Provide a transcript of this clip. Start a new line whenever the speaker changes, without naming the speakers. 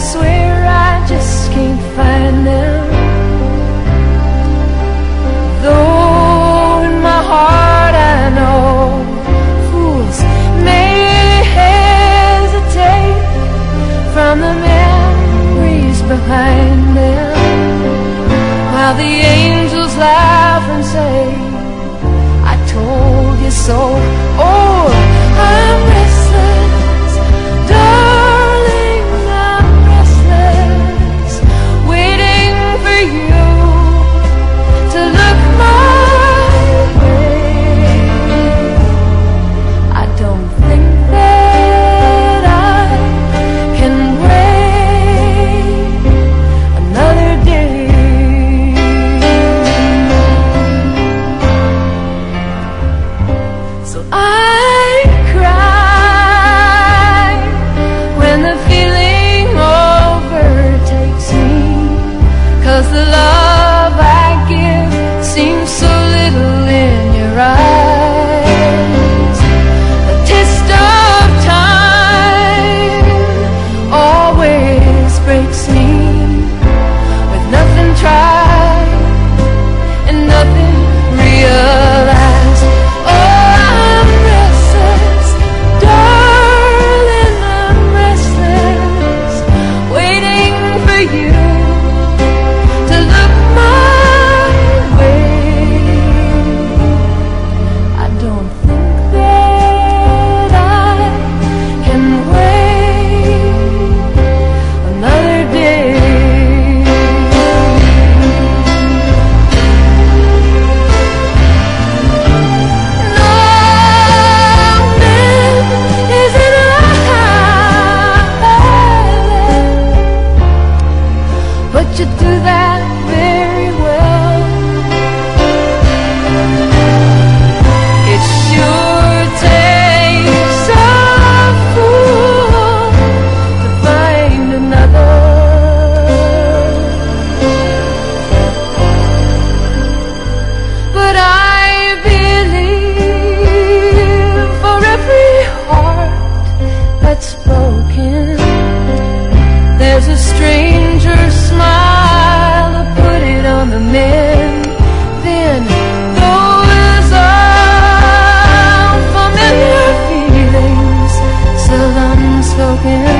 swear I just can't find them. Though in my heart I know fools may hesitate from the memories behind them, while the angels laugh and say, I told you so. Oh, I'm restless, darling, I'm restless, waiting for you to look my way. I don't think that I can wait another day. So I cry when the feeling overtakes me, 'cause the love I give seems so little in your eyes. The test of time always breaks me, with nothing tried and nothing realized. Oh, I'm restless, darling, I'm restless, waiting for you to look my way. I don't think that I can wait another day. Longing isn't a island, but you do that very well. It sure takes a fool to find another, but I believe for every heart that's broken, there's a stranger smile to put it on the mend. Then those are familiar feelings, still unspoken.